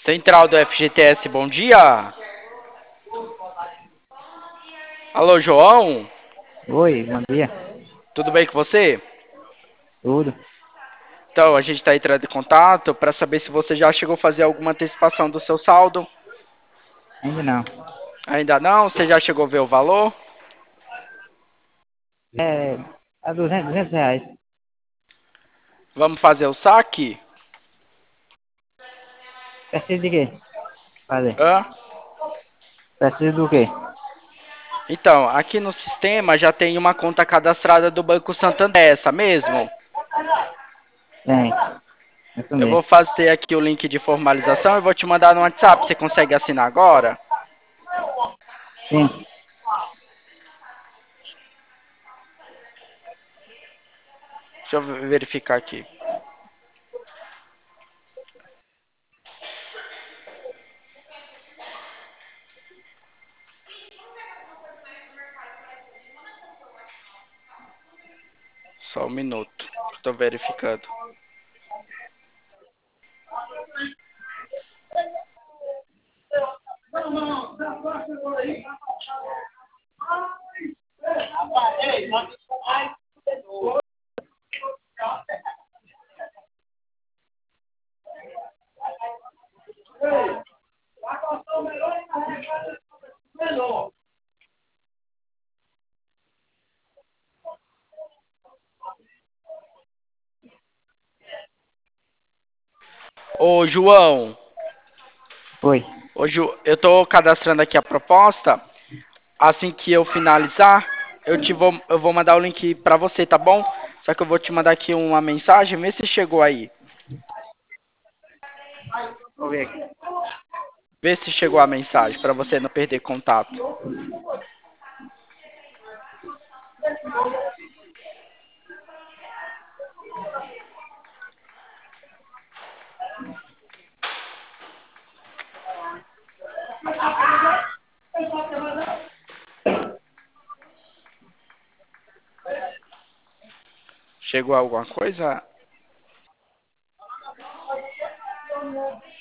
Central do FGTS, bom dia. Alô, João? Oi, bom dia. Tudo bem com você? Tudo? Então, a gente está entrando em contato para saber se você já chegou a fazer alguma antecipação do seu saldo. Ainda não. Ainda não? Você já chegou a ver o valor? É, a 200 reais. Vamos fazer o saque? Precisa de quê? Fazer. Hã? Precisa do quê? Então, aqui no sistema já tem uma conta cadastrada do Banco Santander, essa mesmo? Tem. Isso Eu vou mesmo. fazer aqui o link de formalização e vou te mandar no WhatsApp. Você consegue assinar agora? Sim. Deixa eu verificar aqui. Só um minuto. Estou verificando. Ô, João. Oi. Eu estou cadastrando aqui a proposta. Assim que eu finalizar, eu vou mandar o link para você, tá bom? Só que eu vou te mandar aqui uma mensagem, vê se chegou aí. Vou ver aqui. Vê se chegou a mensagem para você não perder contato. Chegou alguma coisa?